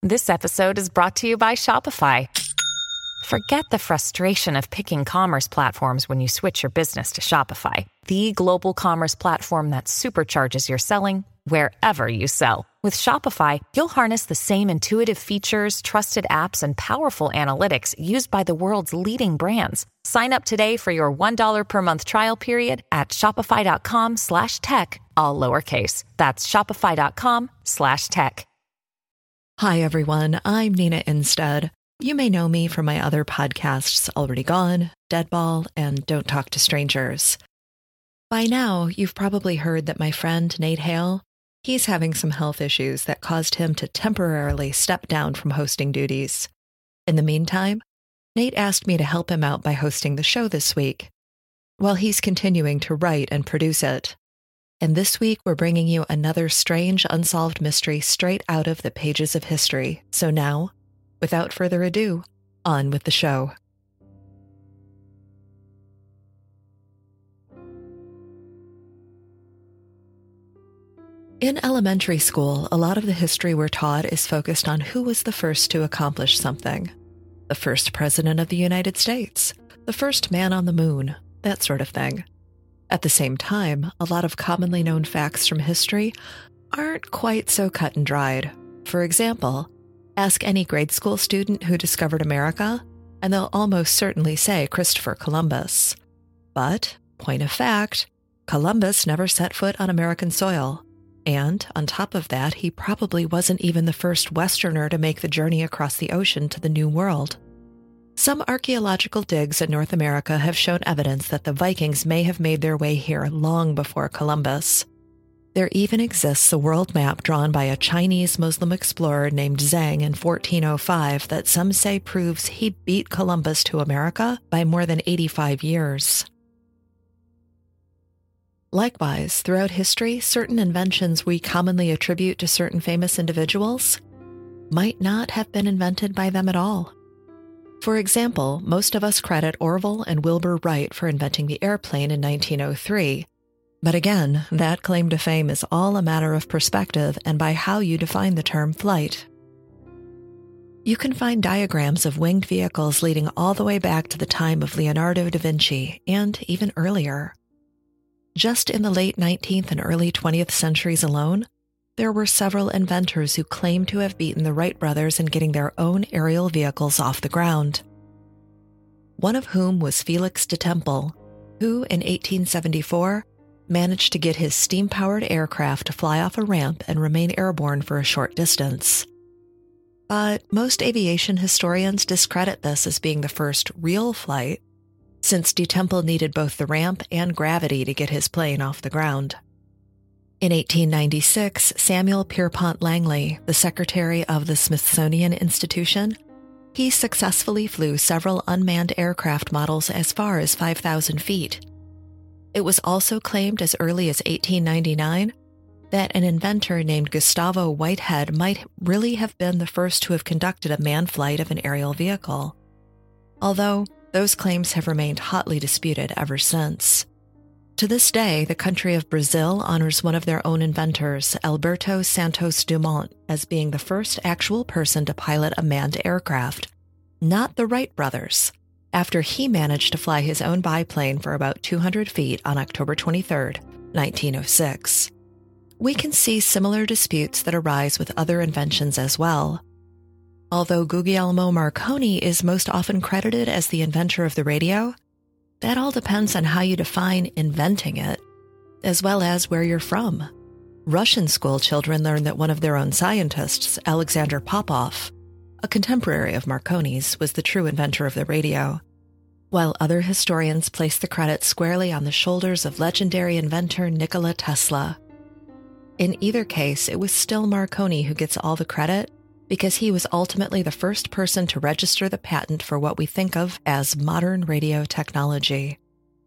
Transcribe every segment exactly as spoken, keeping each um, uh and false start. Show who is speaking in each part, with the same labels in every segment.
Speaker 1: This episode is brought to you by Shopify. Forget the frustration of picking commerce platforms when you switch your business to Shopify, the global commerce platform that supercharges your selling wherever you sell. With Shopify, you'll harness the same intuitive features, trusted apps, and powerful analytics used by the world's leading brands. Sign up today for your one dollar per month trial period at shopify.com slash tech, all lowercase. That's shopify.com slash tech.
Speaker 2: Hi, everyone. I'm Nina Instead. You may know me from my other podcasts, Already Gone, Deadball, and Don't Talk to Strangers. By now, you've probably heard that my friend Nate Hale, he's having some health issues that caused him to temporarily step down from hosting duties. In the meantime, Nate asked me to help him out by hosting the show this week, while he's continuing to write and produce it. And this week, we're bringing you another strange, unsolved mystery straight out of the pages of history. So now, without further ado, on with the show. In elementary school, a lot of the history we're taught is focused on who was the first to accomplish something. The first president of the United States, the first man on the moon, that sort of thing. At the same time, a lot of commonly known facts from history aren't quite so cut and dried. For example, ask any grade school student who discovered America, and they'll almost certainly say Christopher Columbus. But, point of fact, Columbus never set foot on American soil. And, on top of that, he probably wasn't even the first Westerner to make the journey across the ocean to the New World. Some archaeological digs in North America have shown evidence that the Vikings may have made their way here long before Columbus. There even exists a world map drawn by a Chinese Muslim explorer named Zhang in fourteen oh five that some say proves he beat Columbus to America by more than eighty-five years. Likewise, throughout history, certain inventions we commonly attribute to certain famous individuals might not have been invented by them at all. For example, most of us credit Orville and Wilbur Wright for inventing the airplane in nineteen oh three. But again, that claim to fame is all a matter of perspective and by how you define the term flight. You can find diagrams of winged vehicles leading all the way back to the time of Leonardo da Vinci, and even earlier. Just in the late nineteenth and early twentieth centuries alone, there were several inventors who claimed to have beaten the Wright brothers in getting their own aerial vehicles off the ground. One of whom was Felix de Temple, who, in eighteen seventy-four, managed to get his steam-powered aircraft to fly off a ramp and remain airborne for a short distance. But most aviation historians discredit this as being the first real flight, since de Temple needed both the ramp and gravity to get his plane off the ground. In eighteen ninety-six, Samuel Pierpont Langley, the secretary of the Smithsonian Institution, he successfully flew several unmanned aircraft models as far as five thousand feet. It was also claimed as early as eighteen ninety-nine that an inventor named Gustavo Whitehead might really have been the first to have conducted a manned flight of an aerial vehicle, although those claims have remained hotly disputed ever since. To this day, the country of Brazil honors one of their own inventors, Alberto Santos Dumont, as being the first actual person to pilot a manned aircraft, not the Wright brothers, after he managed to fly his own biplane for about two hundred feet on October twenty-third, nineteen oh six. We can see similar disputes that arise with other inventions as well. Although Guglielmo Marconi is most often credited as the inventor of the radio, that all depends on how you define inventing it, as well as where you're from. Russian school children learn that one of their own scientists, Alexander Popov, a contemporary of Marconi's, was the true inventor of the radio, while other historians place the credit squarely on the shoulders of legendary inventor Nikola Tesla. In either case, it was still Marconi who gets all the credit, because he was ultimately the first person to register the patent for what we think of as modern radio technology.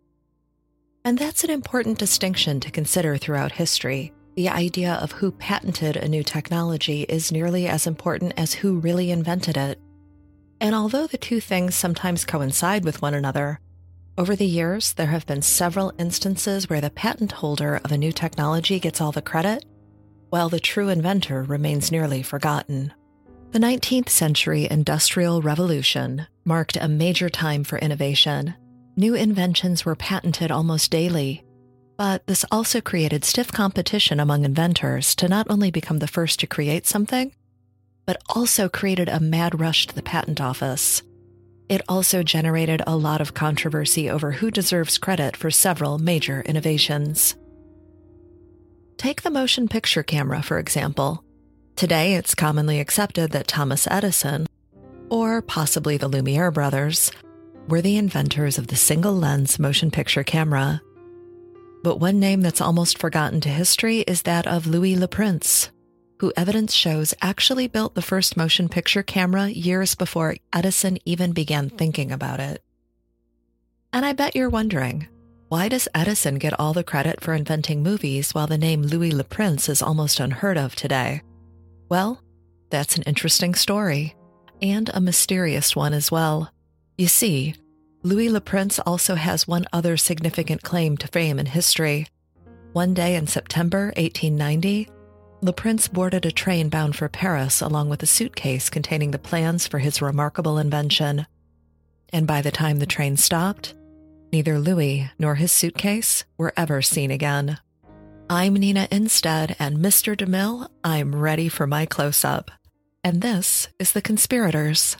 Speaker 2: And that's an important distinction to consider throughout history. The idea of who patented a new technology is nearly as important as who really invented it. And although the two things sometimes coincide with one another, over the years there have been several instances where the patent holder of a new technology gets all the credit, while the true inventor remains nearly forgotten. The nineteenth century Industrial Revolution marked a major time for innovation. New inventions were patented almost daily, but this also created stiff competition among inventors to not only become the first to create something, but also created a mad rush to the patent office. It also generated a lot of controversy over who deserves credit for several major innovations. Take the motion picture camera, for example. Today, it's commonly accepted that Thomas Edison, or possibly the Lumiere brothers, were the inventors of the single-lens motion picture camera. But one name that's almost forgotten to history is that of Louis Le Prince, who evidence shows actually built the first motion picture camera years before Edison even began thinking about it. And I bet you're wondering, why does Edison get all the credit for inventing movies while the name Louis Le Prince is almost unheard of today? Well, that's an interesting story, and a mysterious one as well. You see, Louis Le Prince also has one other significant claim to fame in history. One day in September eighteen ninety, Le Prince boarded a train bound for Paris along with a suitcase containing the plans for his remarkable invention. And by the time the train stopped, neither Louis nor his suitcase were ever seen again. I'm Nina Instead, and Mister DeMille, I'm ready for my close-up. And this is The Conspirators.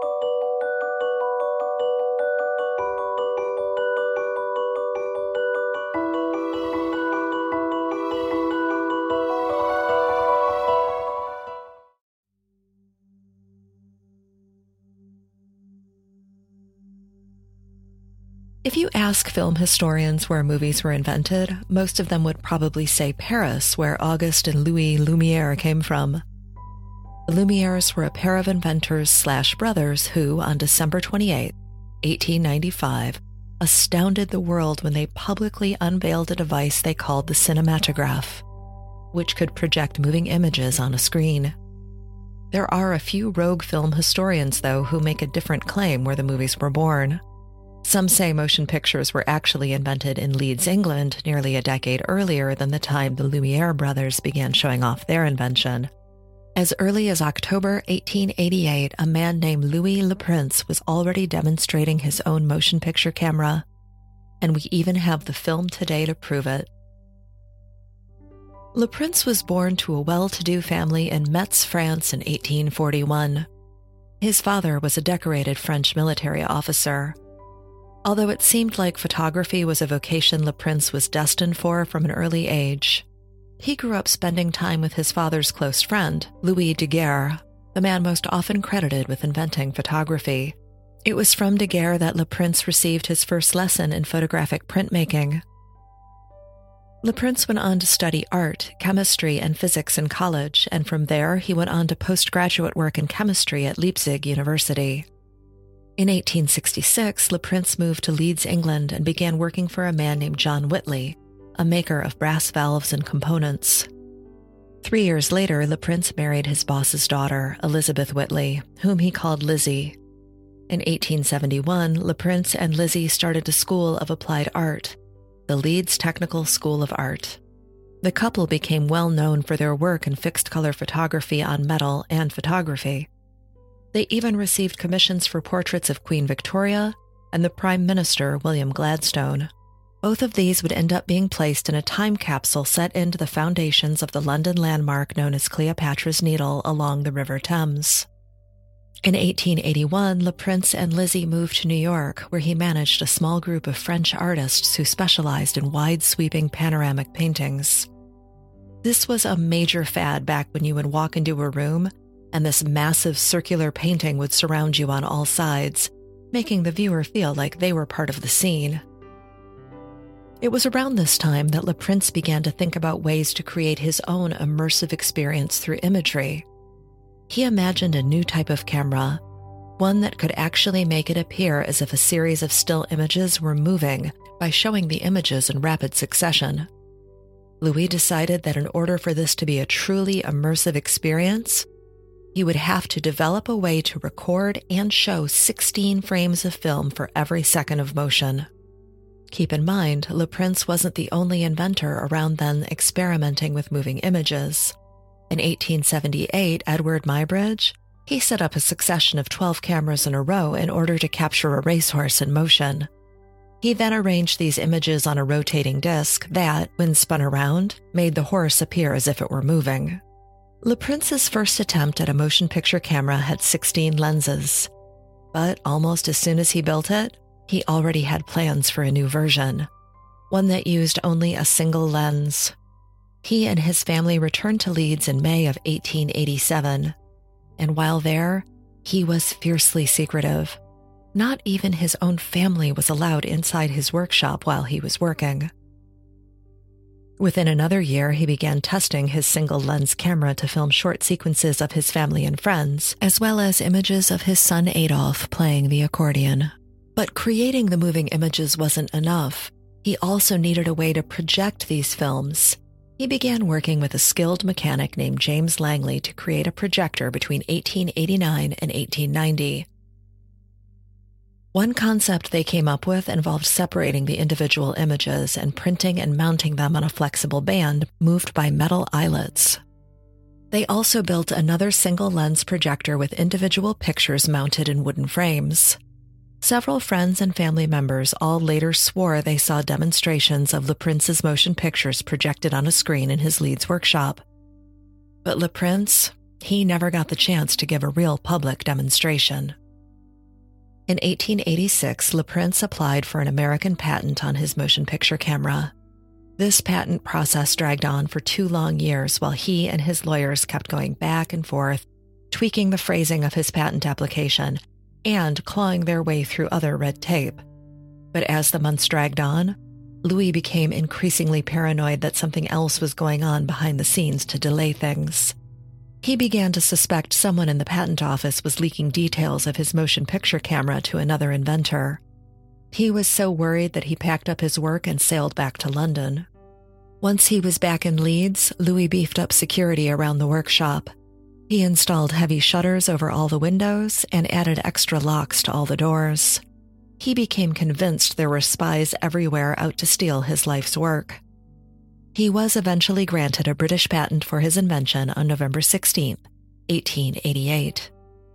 Speaker 2: If you ask film historians where movies were invented, most of them would probably say Paris, where Auguste and Louis Lumiere came from. The Lumieres were a pair of inventors slash brothers who, on December twenty-eighth, eighteen ninety-five, astounded the world when they publicly unveiled a device they called the cinematograph, which could project moving images on a screen. There are a few rogue film historians, though, who make a different claim where the movies were born. Some say motion pictures were actually invented in Leeds, England, nearly a decade earlier than the time the Lumiere brothers began showing off their invention. As early as October eighteen eighty-eight, a man named Louis Le Prince was already demonstrating his own motion picture camera, and we even have the film today to prove it. Le Prince was born to a well-to-do family in Metz, France in eighteen forty-one. His father was a decorated French military officer. Although it seemed like photography was a vocation Le Prince was destined for from an early age, he grew up spending time with his father's close friend, Louis Daguerre, the man most often credited with inventing photography. It was from Daguerre that Le Prince received his first lesson in photographic printmaking. Le Prince went on to study art, chemistry, and physics in college, and from there he went on to postgraduate work in chemistry at Leipzig University. In eighteen sixty-six, Le Prince moved to Leeds, England, and began working for a man named John Whitley, a maker of brass valves and components. Three years later, Le Prince married his boss's daughter, Elizabeth Whitley, whom he called Lizzie. In eighteen seventy-one, Le Prince and Lizzie started a school of applied art, the Leeds Technical School of Art. The couple became well known for their work in fixed-color photography on metal and photography. They even received commissions for portraits of Queen Victoria and the Prime Minister, William Gladstone. Both of these would end up being placed in a time capsule set into the foundations of the London landmark known as Cleopatra's Needle along the River Thames. In eighteen eighty-one, Le Prince and Lizzie moved to New York, where he managed a small group of French artists who specialized in wide-sweeping panoramic paintings. This was a major fad back when you would walk into a room and this massive circular painting would surround you on all sides, making the viewer feel like they were part of the scene. It was around this time that Le Prince began to think about ways to create his own immersive experience through imagery. He imagined a new type of camera, one that could actually make it appear as if a series of still images were moving by showing the images in rapid succession. Louis decided that in order for this to be a truly immersive experience, he would have to develop a way to record and show sixteen frames of film for every second of motion. Keep in mind, Le Prince wasn't the only inventor around then experimenting with moving images. In eighteen seventy-eight, Edward Muybridge, He set up a succession of twelve cameras in a row in order to capture a racehorse in motion. He then arranged these images on a rotating disc that, when spun around, made the horse appear as if it were moving. LePrince's first attempt at a motion picture camera had sixteen lenses, but almost as soon as he built it, he already had plans for a new version, one that used only a single lens. He and his family returned to Leeds in May of eighteen eighty-seven, and while there, he was fiercely secretive. Not even his own family was allowed inside his workshop while he was working. Within another year, he began testing his single-lens camera to film short sequences of his family and friends, as well as images of his son Adolf playing the accordion. But creating the moving images wasn't enough. He also needed a way to project these films. He began working with a skilled mechanic named James Langley to create a projector between eighteen eighty-nine and eighteen ninety. One concept they came up with involved separating the individual images and printing and mounting them on a flexible band moved by metal eyelets. They also built another single-lens projector with individual pictures mounted in wooden frames. Several friends and family members all later swore they saw demonstrations of LePrince's motion pictures projected on a screen in his Leeds workshop. But LePrince, he never got the chance to give a real public demonstration. In eighteen eighty-six, LePrince applied for an American patent on his motion picture camera. This patent process dragged on for two long years while he and his lawyers kept going back and forth, tweaking the phrasing of his patent application and clawing their way through other red tape. But as the months dragged on, Louis became increasingly paranoid that something else was going on behind the scenes to delay things. He began to suspect someone in the patent office was leaking details of his motion picture camera to another inventor. He was so worried that he packed up his work and sailed back to London. Once he was back in Leeds, Louis beefed up security around the workshop. He installed heavy shutters over all the windows and added extra locks to all the doors. He became convinced there were spies everywhere out to steal his life's work. He was eventually granted a British patent for his invention on November sixteenth, eighteen eighty-eight.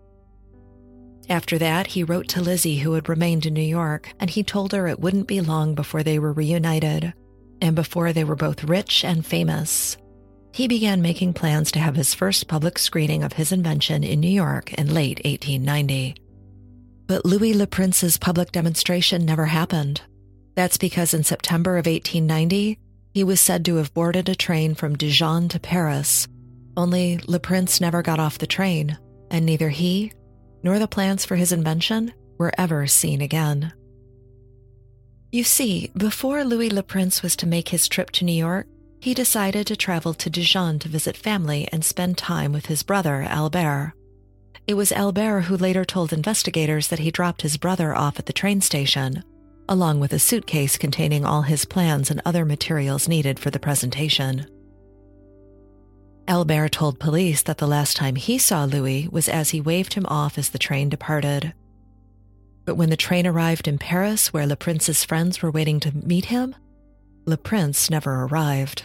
Speaker 2: After that, he wrote to Lizzie, who had remained in New York, and he told her it wouldn't be long before they were reunited, and before they were both rich and famous. He began making plans to have his first public screening of his invention in New York in late eighteen ninety. But Louis LePrince's public demonstration never happened. That's because in September of eighteen ninety, he was said to have boarded a train from Dijon to Paris, only LePrince never got off the train, and neither he nor the plans for his invention were ever seen again. You see, before Louis LePrince was to make his trip to New York, he decided to travel to Dijon to visit family and spend time with his brother, Albert. It was Albert who later told investigators that he dropped his brother off at the train station, along with a suitcase containing all his plans and other materials needed for the presentation. Albert told police that the last time he saw Louis was as he waved him off as the train departed. But when the train arrived in Paris, where LePrince's friends were waiting to meet him, LePrince never arrived.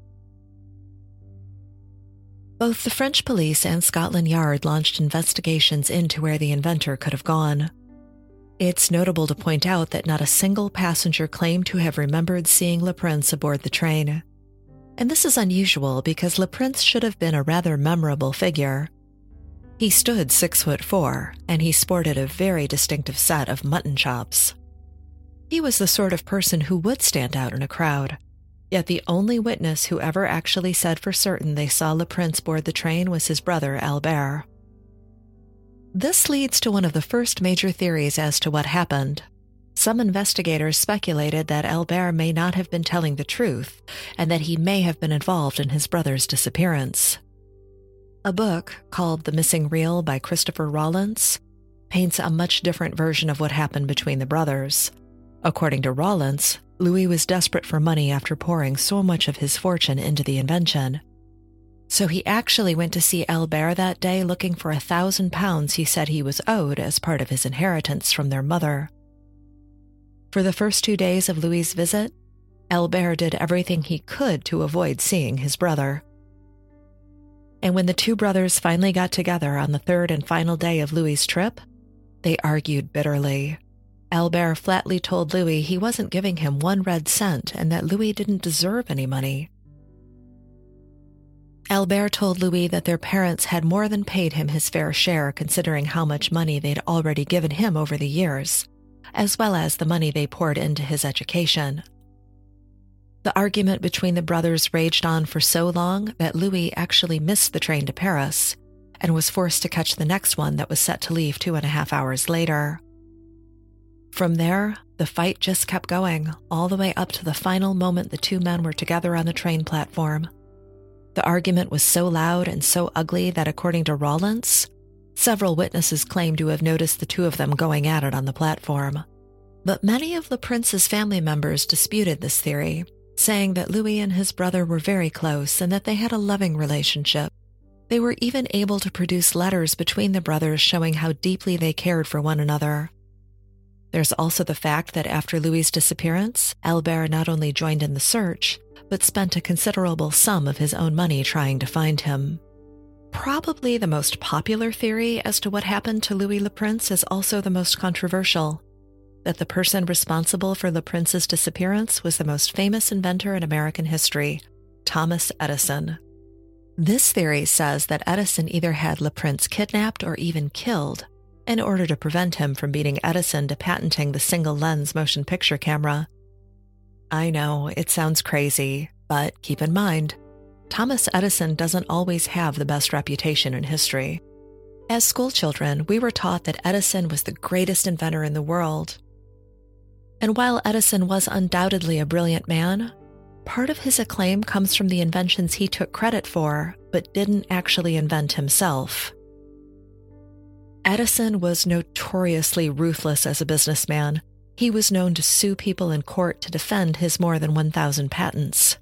Speaker 2: Both the French police and Scotland Yard launched investigations into where the inventor could have gone. It's notable to point out that not a single passenger claimed to have remembered seeing LePrince aboard the train. And this is unusual because LePrince should have been a rather memorable figure. He stood six foot four, and he sported a very distinctive set of mutton chops. He was the sort of person who would stand out in a crowd, yet the only witness who ever actually said for certain they saw LePrince board the train was his brother Albert. This leads to one of the first major theories as to what happened. Some investigators speculated that Albert may not have been telling the truth, and that he may have been involved in his brother's disappearance. A book called The Missing Reel by Christopher Rollins paints a much different version of what happened between the brothers. According to Rollins, Louis was desperate for money after pouring so much of his fortune into the invention. So he actually went to see Albert that day looking for a thousand pounds he said he was owed as part of his inheritance from their mother. For the first two days of Louis's visit, Albert did everything he could to avoid seeing his brother. And when the two brothers finally got together on the third and final day of Louis's trip, they argued bitterly. Albert flatly told Louis he wasn't giving him one red cent and that Louis didn't deserve any money. Albert told Louis that their parents had more than paid him his fair share considering how much money they'd already given him over the years, as well as the money they poured into his education. The argument between the brothers raged on for so long that Louis actually missed the train to Paris and was forced to catch the next one that was set to leave two and a half hours later. From there, the fight just kept going, all the way up to the final moment the two men were together on the train platform. The argument was so loud and so ugly that, according to Rawlins, several witnesses claimed to have noticed the two of them going at it on the platform. But many of Le Prince's family members disputed this theory, saying that Louis and his brother were very close and that they had a loving relationship. They were even able to produce letters between the brothers showing how deeply they cared for one another. There's also the fact that after Louis's disappearance, Albert not only joined in the search, but spent a considerable sum of his own money trying to find him. Probably the most popular theory as to what happened to Louis Le Prince is also the most controversial, that the person responsible for Le Prince's disappearance was the most famous inventor in American history, Thomas Edison. This theory says that Edison either had Le Prince kidnapped or even killed in order to prevent him from beating Edison to patenting the single-lens motion picture camera. I know, it sounds crazy, but keep in mind, Thomas Edison doesn't always have the best reputation in history. As schoolchildren, we were taught that Edison was the greatest inventor in the world. And while Edison was undoubtedly a brilliant man, part of his acclaim comes from the inventions he took credit for, but didn't actually invent himself. Edison was notoriously ruthless as a businessman. He was known to sue people in court to defend his more than one thousand patents.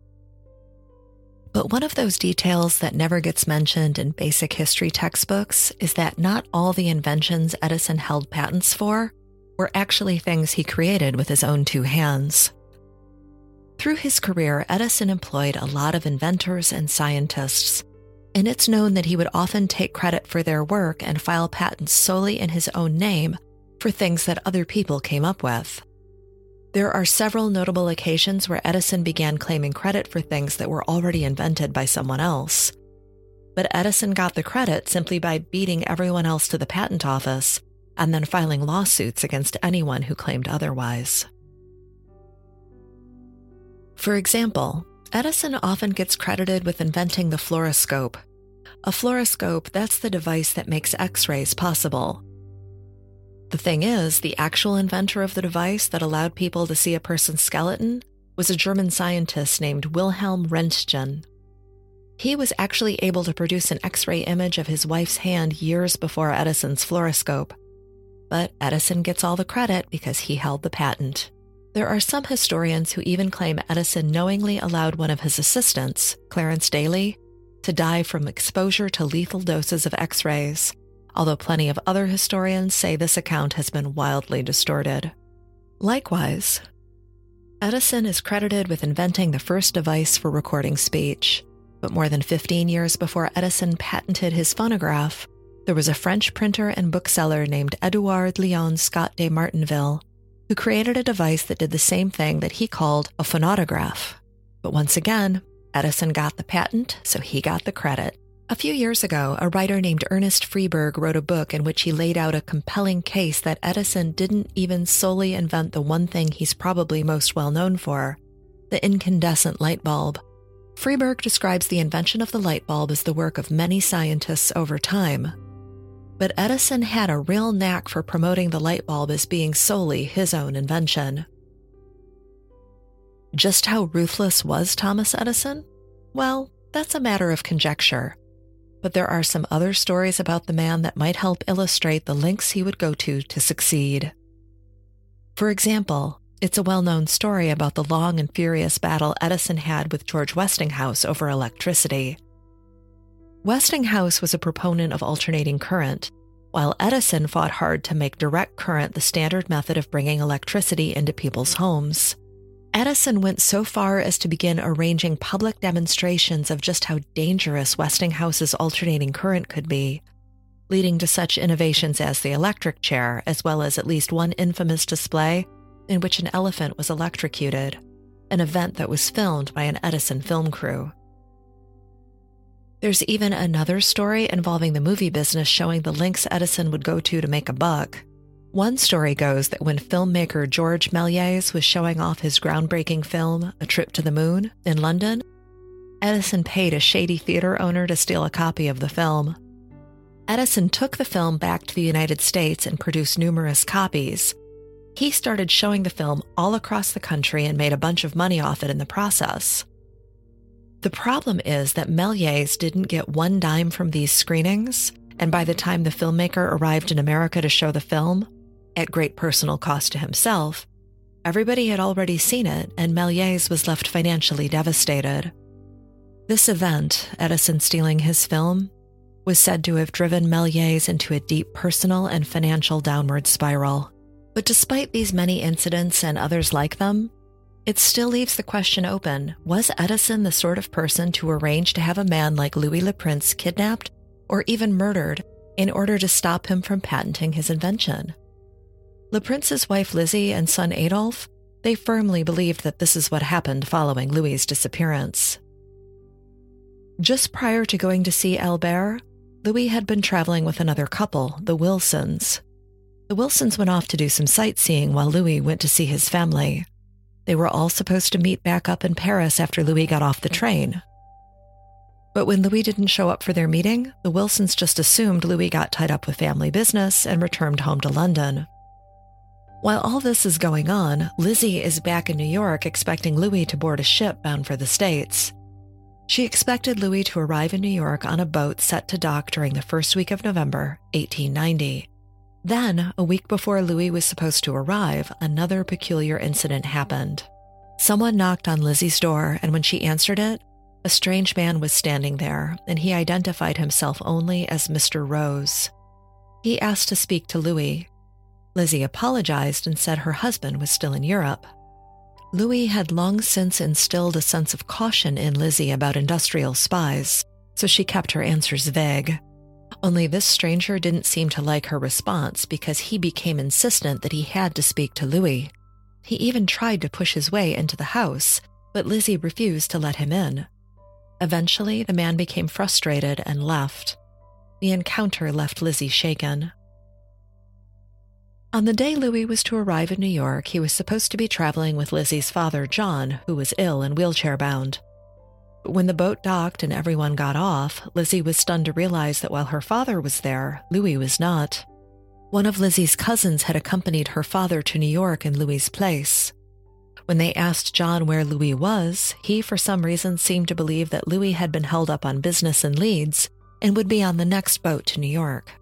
Speaker 2: But one of those details that never gets mentioned in basic history textbooks is that not all the inventions Edison held patents for were actually things he created with his own two hands. Through his career, Edison employed a lot of inventors and scientists, and it's known that he would often take credit for their work and file patents solely in his own name for things that other people came up with. There are several notable occasions where Edison began claiming credit for things that were already invented by someone else. But Edison got the credit simply by beating everyone else to the patent office and then filing lawsuits against anyone who claimed otherwise. For example, Edison often gets credited with inventing the fluoroscope. A fluoroscope, that's the device that makes X-rays possible. The thing is, the actual inventor of the device that allowed people to see a person's skeleton was a German scientist named Wilhelm Röntgen. He was actually able to produce an X-ray image of his wife's hand years before Edison's fluoroscope. But Edison gets all the credit because he held the patent. There are some historians who even claim Edison knowingly allowed one of his assistants, Clarence Daly, to die from exposure to lethal doses of X-rays, although plenty of other historians say this account has been wildly distorted. Likewise, Edison is credited with inventing the first device for recording speech, but more than fifteen years before Edison patented his phonograph, there was a French printer and bookseller named Edouard Léon Scott de Martinville who created a device that did the same thing that he called a phonautograph. But once again, Edison got the patent, so he got the credit. A few years ago, a writer named Ernest Freeberg wrote a book in which he laid out a compelling case that Edison didn't even solely invent the one thing he's probably most well known for, the incandescent light bulb. Freeberg describes the invention of the light bulb as the work of many scientists over time. But Edison had a real knack for promoting the light bulb as being solely his own invention. Just how ruthless was Thomas Edison? Well, that's a matter of conjecture. But there are some other stories about the man that might help illustrate the lengths he would go to to succeed. For example, it's a well-known story about the long and furious battle Edison had with George Westinghouse over electricity. Westinghouse was a proponent of alternating current, while Edison fought hard to make direct current the standard method of bringing electricity into people's homes. Edison went so far as to begin arranging public demonstrations of just how dangerous Westinghouse's alternating current could be, leading to such innovations as the electric chair, as well as at least one infamous display in which an elephant was electrocuted, an event that was filmed by an Edison film crew. There's even another story involving the movie business showing the lengths Edison would go to to make a buck. One story goes that when filmmaker George Méliès was showing off his groundbreaking film, A Trip to the Moon, in London, Edison paid a shady theater owner to steal a copy of the film. Edison took the film back to the United States and produced numerous copies. He started showing the film all across the country and made a bunch of money off it in the process. The problem is that Méliès didn't get one dime from these screenings, and by the time the filmmaker arrived in America to show the film, at great personal cost to himself, everybody had already seen it, and Méliès was left financially devastated. This event, Edison stealing his film, was said to have driven Méliès into a deep personal and financial downward spiral. But despite these many incidents and others like them, it still leaves the question open, was Edison the sort of person to arrange to have a man like Louis Le Prince kidnapped or even murdered in order to stop him from patenting his invention? Le Prince's wife Lizzie and son Adolphe, they firmly believed that this is what happened following Louis's disappearance. Just prior to going to see Albert, Louis had been traveling with another couple, the Wilsons. The Wilsons went off to do some sightseeing while Louis went to see his family. They were all supposed to meet back up in Paris after Louis got off the train. But when Louis didn't show up for their meeting, the Wilsons just assumed Louis got tied up with family business and returned home to London. While all this is going on, Lizzie is back in New York expecting Louis to board a ship bound for the States. She expected Louis to arrive in New York on a boat set to dock during the first week of November, eighteen ninety. Then, a week before Louis was supposed to arrive, another peculiar incident happened. Someone knocked on Lizzie's door, and when she answered it, a strange man was standing there, and he identified himself only as Mister Rose. He asked to speak to Louis. Lizzie apologized and said her husband was still in Europe. Louis had long since instilled a sense of caution in Lizzie about industrial spies, so she kept her answers vague. Only this stranger didn't seem to like her response because he became insistent that he had to speak to Louis. He even tried to push his way into the house, but Lizzie refused to let him in. Eventually, the man became frustrated and left. The encounter left Lizzie shaken. On the day Louis was to arrive in New York, he was supposed to be traveling with Lizzie's father, John, who was ill and wheelchair-bound. But when the boat docked and everyone got off, Lizzie was stunned to realize that while her father was there, Louis was not. One of Lizzie's cousins had accompanied her father to New York in Louis's place. When they asked John where Louis was, he for some reason seemed to believe that Louis had been held up on business in Leeds and would be on the next boat to New York.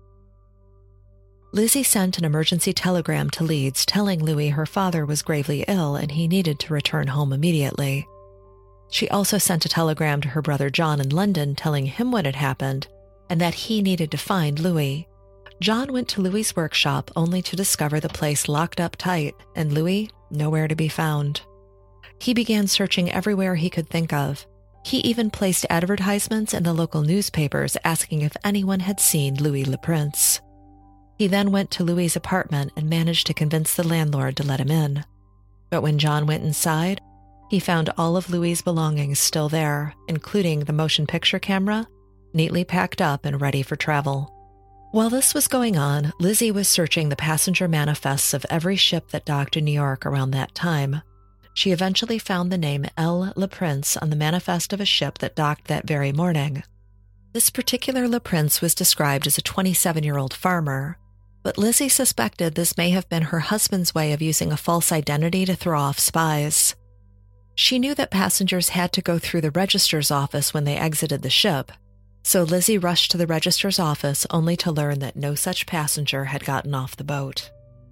Speaker 2: Lizzie sent an emergency telegram to Leeds telling Louis her father was gravely ill and he needed to return home immediately. She also sent a telegram to her brother John in London telling him what had happened and that he needed to find Louis. John went to Louis's workshop only to discover the place locked up tight and Louis nowhere to be found. He began searching everywhere he could think of. He even placed advertisements in the local newspapers asking if anyone had seen Louis Le Prince. He then went to Louis's apartment and managed to convince the landlord to let him in. But when John went inside, he found all of Louis's belongings still there, including the motion picture camera, neatly packed up and ready for travel. While this was going on, Lizzie was searching the passenger manifests of every ship that docked in New York around that time. She eventually found the name L. Le Prince on the manifest of a ship that docked that very morning. This particular Le Prince was described as a twenty-seven-year-old farmer, but Lizzie suspected this may have been her husband's way of using a false identity to throw off spies. She knew that passengers had to go through the registrar's office when they exited the ship, so Lizzie rushed to the registrar's office only to learn that no such passenger had gotten off the boat.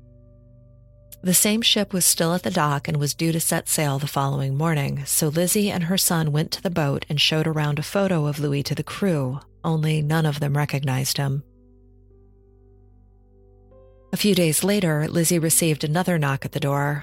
Speaker 2: The same ship was still at the dock and was due to set sail the following morning, so Lizzie and her son went to the boat and showed around a photo of Louis to the crew, only none of them recognized him. A few days later, Lizzie received another knock at the door.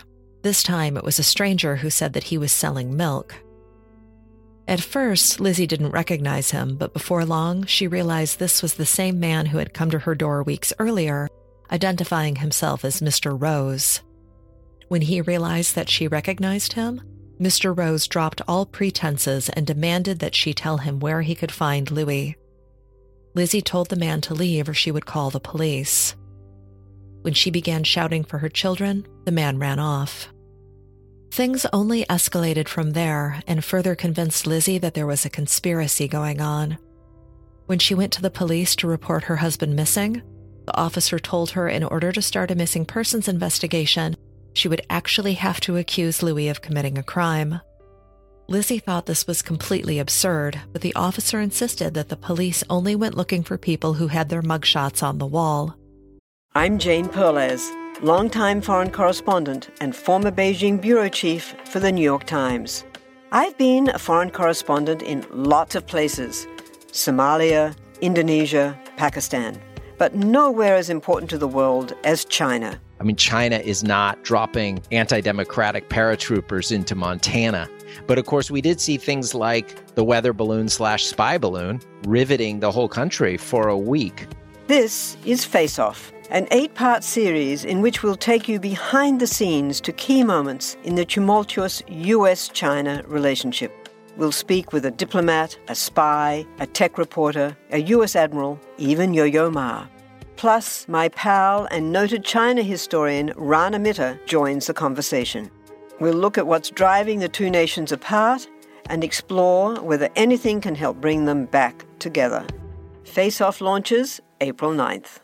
Speaker 2: This time it was a stranger who said that he was selling milk. At first, Lizzie didn't recognize him, but before long, she realized this was the same man who had come to her door weeks earlier, identifying himself as Mister Rose. When he realized that she recognized him, Mister Rose dropped all pretenses and demanded that she tell him where he could find Louis. Lizzie told the man to leave or she would call the police. When she began shouting for her children, the man ran off. Things only escalated from there and further convinced Lizzie that there was a conspiracy going on. When she went to the police to report her husband missing, the officer told her in order to start a missing persons investigation, she would actually have to accuse Louis of committing a crime. Lizzie thought this was completely absurd, but the officer insisted that the police only went looking for people who had their mugshots on the wall.
Speaker 3: I'm Jane Perlez, longtime foreign correspondent and former Beijing bureau chief for the New York Times. I've been a foreign correspondent in lots of places: Somalia, Indonesia, Pakistan, but nowhere as important to the world as China.
Speaker 4: I mean, China is not dropping anti-democratic paratroopers into Montana. But of course, we did see things like the weather balloon slash spy balloon riveting the whole country for a week.
Speaker 3: This is Face Off, an eight-part series in which we'll take you behind the scenes to key moments in the tumultuous U S China relationship. We'll speak with a diplomat, a spy, a tech reporter, a U S admiral, even Yo-Yo Ma. Plus, my pal and noted China historian Rana Mitter joins the conversation. We'll look at what's driving the two nations apart and explore whether anything can help bring them back together. Face Off launches April ninth.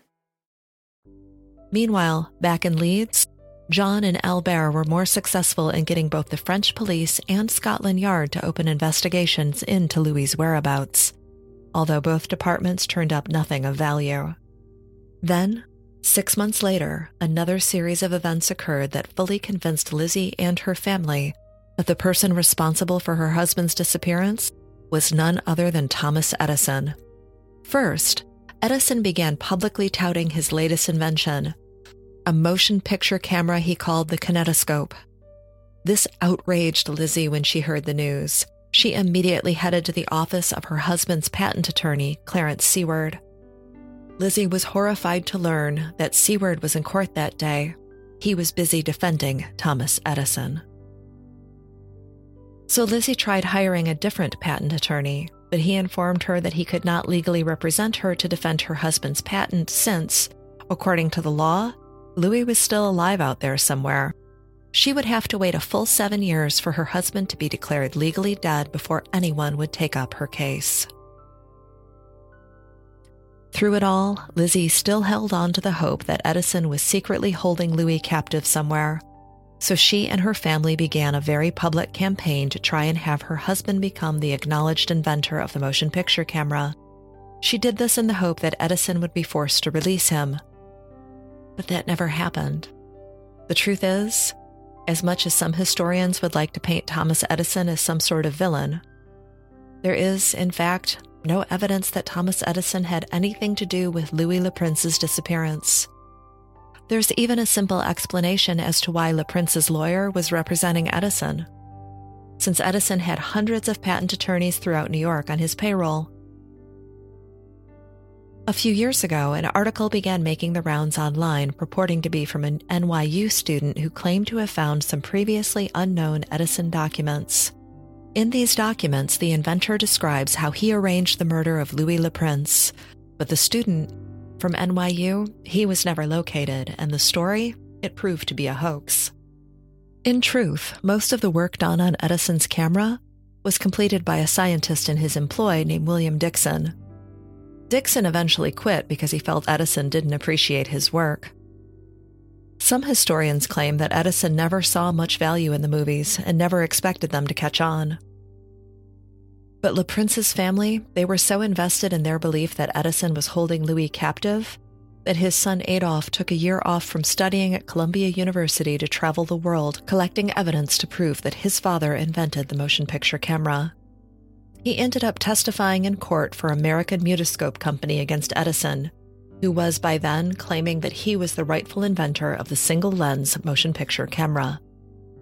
Speaker 2: Meanwhile, back in Leeds, John and Albert were more successful in getting both the French police and Scotland Yard to open investigations into Louis' whereabouts, although both departments turned up nothing of value. Then, six months later, another series of events occurred that fully convinced Lizzie and her family that the person responsible for her husband's disappearance was none other than Thomas Edison. First, Edison began publicly touting his latest invention, a motion picture camera he called the kinetoscope. This outraged Lizzie when she heard the news. She immediately headed to the office of her husband's patent attorney, Clarence Seward. Lizzie was horrified to learn that Seward was in court that day. He was busy defending Thomas Edison. So Lizzie tried hiring a different patent attorney, but he informed her that he could not legally represent her to defend her husband's patent since, according to the law, Louis was still alive out there somewhere. She would have to wait a full seven years for her husband to be declared legally dead before anyone would take up her case. Through it all, Lizzie still held on to the hope that Edison was secretly holding Louis captive somewhere, so she and her family began a very public campaign to try and have her husband become the acknowledged inventor of the motion picture camera. She did this in the hope that Edison would be forced to release him. But that never happened. The truth is, as much as some historians would like to paint Thomas Edison as some sort of villain, there is, in fact, no evidence that Thomas Edison had anything to do with Louis Le Prince's disappearance. There's even a simple explanation as to why Le Prince's lawyer was representing Edison. Since Edison had hundreds of patent attorneys throughout New York on his payroll. A few years ago, an article began making the rounds online purporting to be from an N Y U student who claimed to have found some previously unknown Edison documents. In these documents, the inventor describes how he arranged the murder of Louis Le Prince, but the student from N Y U, he was never located, and the story, it proved to be a hoax. In truth, most of the work done on Edison's camera was completed by a scientist in his employ named William Dickson. Dickson eventually quit because he felt Edison didn't appreciate his work. Some historians claim that Edison never saw much value in the movies and never expected them to catch on. But Le Prince's family, they were so invested in their belief that Edison was holding Louis captive that his son Adolf took a year off from studying at Columbia University to travel the world collecting evidence to prove that his father invented the motion picture camera. He ended up testifying in court for American Mutoscope Company against Edison, who was by then claiming that he was the rightful inventor of the single-lens motion picture camera.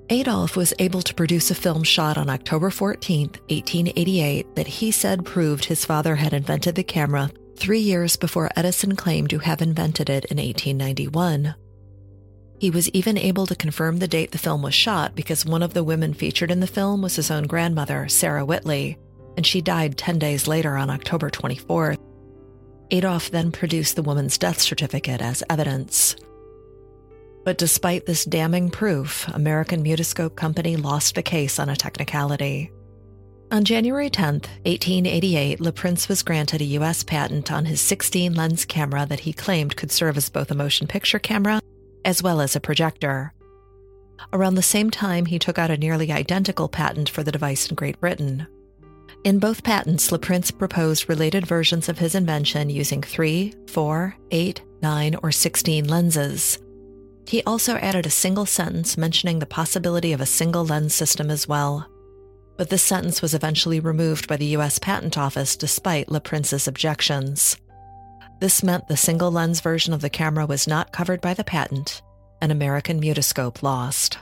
Speaker 2: Adolf was able to produce a film shot on October fourteenth, eighteen eighty-eight, that he said proved his father had invented the camera three years before Edison claimed to have invented it in eighteen ninety-one. He was even able to confirm the date the film was shot because one of the women featured in the film was his own grandmother, Sarah Whitley, and she died ten days later on October twenty-fourth. Adolf then produced the woman's death certificate as evidence. But despite this damning proof, American Mutoscope Company lost the case on a technicality. On January tenth, eighteen eighty-eight, LePrince was granted a U S patent on his sixteen-lens camera that he claimed could serve as both a motion picture camera as well as a projector. Around the same time, he took out a nearly identical patent for the device in Great Britain. In both patents, LePrince proposed related versions of his invention using three, four, eight, nine, or sixteen lenses. He also added a single sentence mentioning the possibility of a single lens system as well. But this sentence was eventually removed by the U S Patent Office despite LePrince's objections. This meant the single lens version of the camera was not covered by the patent, and American Mutoscope lost.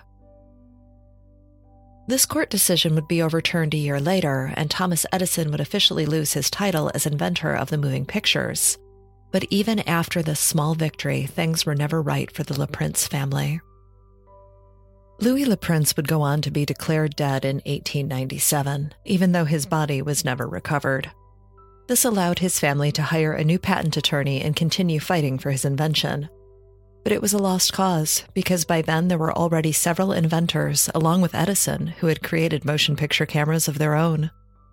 Speaker 2: This court decision would be overturned a year later, and Thomas Edison would officially lose his title as inventor of the moving pictures. But even after this small victory, things were never right for the LePrince family. Louis LePrince would go on to be declared dead in eighteen ninety-seven, even though his body was never recovered. This allowed his family to hire a new patent attorney and continue fighting for his invention. But it was a lost cause, because by then there were already several inventors, along with Edison, who had created motion picture cameras of their own.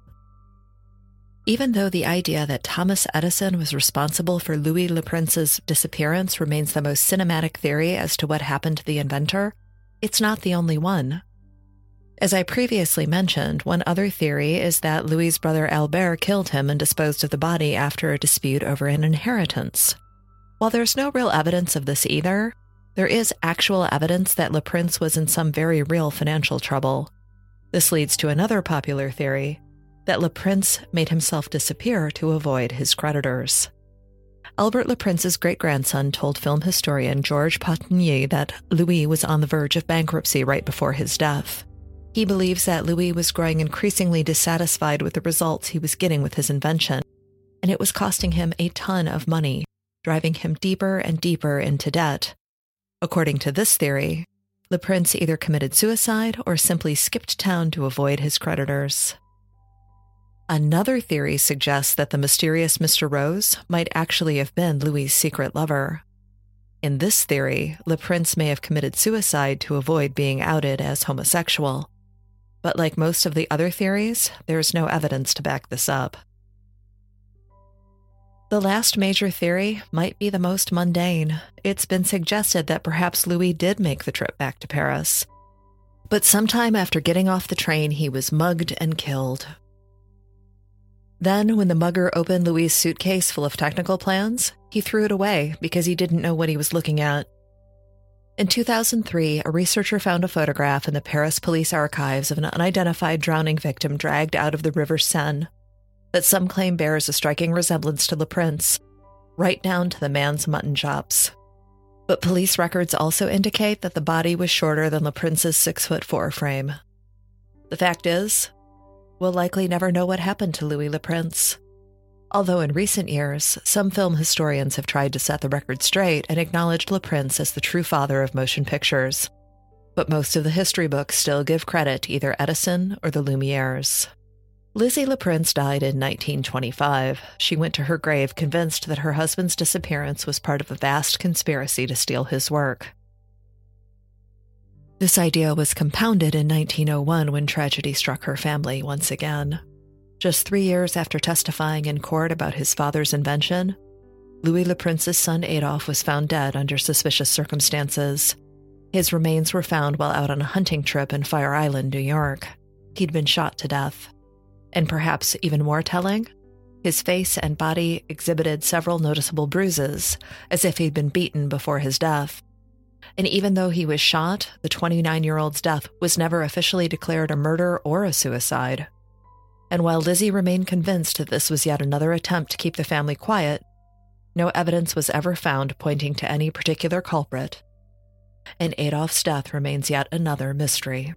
Speaker 2: Even though the idea that Thomas Edison was responsible for Louis LePrince's disappearance remains the most cinematic theory as to what happened to the inventor, it's not the only one. As I previously mentioned, one other theory is that Louis's brother Albert killed him and disposed of the body after a dispute over an inheritance. While there's no real evidence of this either, there is actual evidence that LePrince was in some very real financial trouble. This leads to another popular theory, that LePrince made himself disappear to avoid his creditors. Albert LePrince's great-grandson told film historian Georges Patinier that Louis was on the verge of bankruptcy right before his death. He believes that Louis was growing increasingly dissatisfied with the results he was getting with his invention, and it was costing him a ton of money, driving him deeper and deeper into debt. According to this theory, LePrince either committed suicide or simply skipped town to avoid his creditors. Another theory suggests that the mysterious Mister Rose might actually have been Louis's secret lover. In this theory, LePrince may have committed suicide to avoid being outed as homosexual. But like most of the other theories, there's no evidence to back this up. The last major theory might be the most mundane. It's been suggested that perhaps Louis did make the trip back to Paris. But sometime after getting off the train, he was mugged and killed. Then, when the mugger opened Louis's suitcase full of technical plans, he threw it away because he didn't know what he was looking at. In two thousand three, a researcher found a photograph in the Paris police archives of an unidentified drowning victim dragged out of the River Seine that some claim bears a striking resemblance to LePrince, right down to the man's mutton chops. But police records also indicate that the body was shorter than LePrince's six foot four frame. The fact is, we'll likely never know what happened to Louis LePrince. Although in recent years, some film historians have tried to set the record straight and acknowledged LePrince as the true father of motion pictures. But most of the history books still give credit to either Edison or the Lumieres. Lizzie LePrince died in nineteen twenty-five. She went to her grave convinced that her husband's disappearance was part of a vast conspiracy to steal his work. This idea was compounded in nineteen oh one when tragedy struck her family once again. Just three years after testifying in court about his father's invention, Louis LePrince's son Adolf was found dead under suspicious circumstances. His remains were found while out on a hunting trip in Fire Island, New York. He'd been shot to death. And perhaps even more telling, his face and body exhibited several noticeable bruises, as if he'd been beaten before his death. And even though he was shot, the twenty-nine-year-old's death was never officially declared a murder or a suicide. And while Lizzie remained convinced that this was yet another attempt to keep the family quiet, no evidence was ever found pointing to any particular culprit. and Adolf's death remains yet another mystery.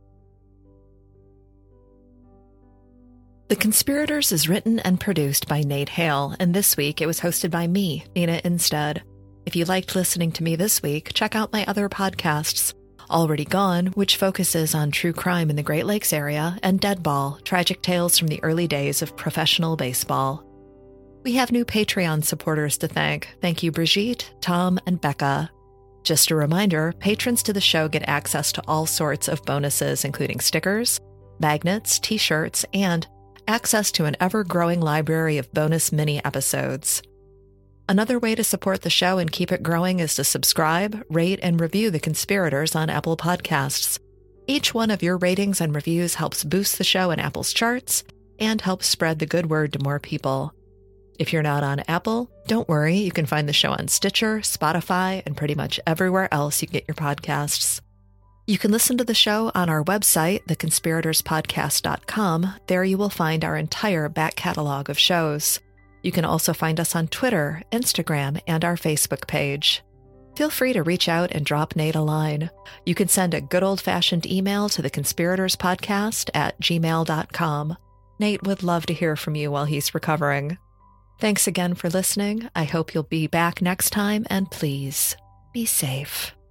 Speaker 2: The Conspirators is written and produced by Nate Hale, and this week it was hosted by me, Nina Instead. If you liked listening to me this week, check out my other podcasts, Already Gone, which focuses on true crime in the Great Lakes area, and Deadball, tragic tales from the early days of professional baseball. We have new Patreon supporters to thank. Thank you, Brigitte, Tom, and Becca. Just a reminder, patrons to the show get access to all sorts of bonuses, including stickers, magnets, t-shirts, and access to an ever-growing library of bonus mini-episodes. Another way to support the show and keep it growing is to subscribe, rate, and review The Conspirators on Apple Podcasts. Each one of your ratings and reviews helps boost the show in Apple's charts and helps spread the good word to more people. If you're not on Apple, don't worry, you can find the show on Stitcher, Spotify, and pretty much everywhere else you get your podcasts. You can listen to the show on our website, the conspirators podcast dot com. There you will find our entire back catalog of shows. You can also find us on Twitter, Instagram, and our Facebook page. Feel free to reach out and drop Nate a line. You can send a good old-fashioned email to the conspirators podcast at gmail dot com. Nate would love to hear from you while he's recovering. Thanks again for listening. I hope you'll be back next time, and please, be safe.